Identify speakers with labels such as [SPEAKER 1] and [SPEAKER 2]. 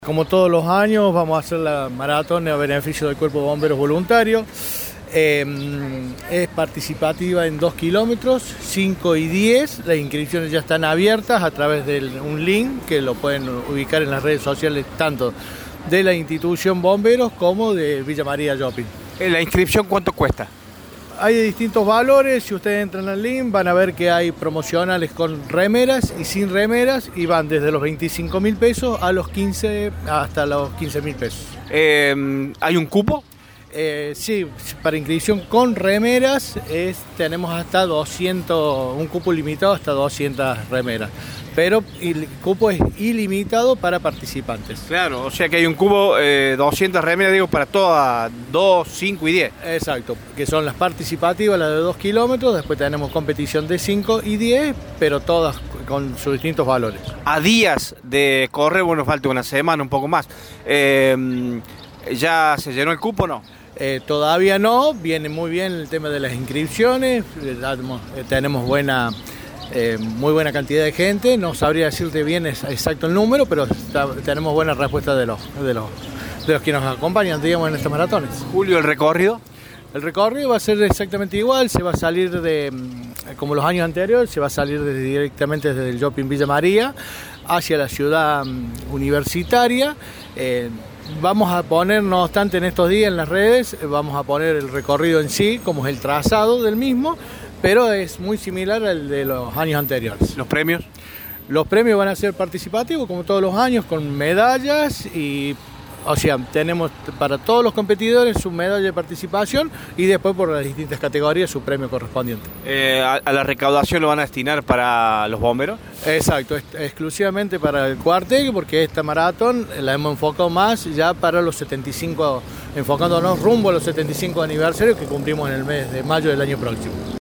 [SPEAKER 1] Como todos los años vamos a hacer la maratón a beneficio del Cuerpo de Bomberos Voluntarios. Es participativa en 2 kilómetros, 5 y 10. Las inscripciones ya están abiertas a través de un link que lo pueden ubicar en las redes sociales tanto de la institución Bomberos como de Villa María Shopping.
[SPEAKER 2] ¿La inscripción cuánto cuesta?
[SPEAKER 1] Hay de distintos valores. Si ustedes entran al link van a ver que hay promocionales con remeras y sin remeras y van desde los 25.000 pesos a los 15 hasta los 15.000 pesos.
[SPEAKER 2] ¿Hay un cupo?
[SPEAKER 1] Sí, para inscripción con remeras tenemos hasta 200, un cupo limitado hasta 200 remeras, pero el cupo es ilimitado para participantes.
[SPEAKER 2] Claro, o sea que hay un cupo, 200 remeras, digo, para todas, 2, 5 y 10.
[SPEAKER 1] Exacto, que son las participativas, las de 2 kilómetros, después tenemos competición de 5 y 10, pero todas con sus distintos valores.
[SPEAKER 2] A días de correr, bueno, falta una semana, un poco más. ¿Ya se llenó el cupo o no?
[SPEAKER 1] Todavía no, viene muy bien el tema de las inscripciones, tenemos muy buena cantidad de gente, no sabría decirte bien exacto el número, pero tenemos buena respuesta de los que nos acompañan, digamos, en estos maratones.
[SPEAKER 2] Julio, ¿el recorrido?
[SPEAKER 1] El recorrido va a ser exactamente igual, se va a salir como los años anteriores, se va a salir directamente desde el Shopping Villa María hacia la ciudad universitaria. Vamos a poner, no obstante, en estos días en las redes, vamos a poner el recorrido en sí, como es el trazado del mismo, pero es muy similar al de los años anteriores.
[SPEAKER 2] ¿Los premios?
[SPEAKER 1] Los premios van a ser participativos, como todos los años, con medallas y... O sea, tenemos para todos los competidores su medalla de participación y después por las distintas categorías su premio correspondiente.
[SPEAKER 2] ¿A la recaudación lo van a destinar para los bomberos?
[SPEAKER 1] Exacto, exclusivamente para el cuartel, porque esta maratón la hemos enfocado más ya para los 75, enfocándonos rumbo a los 75 aniversarios que cumplimos en el mes de mayo del año próximo.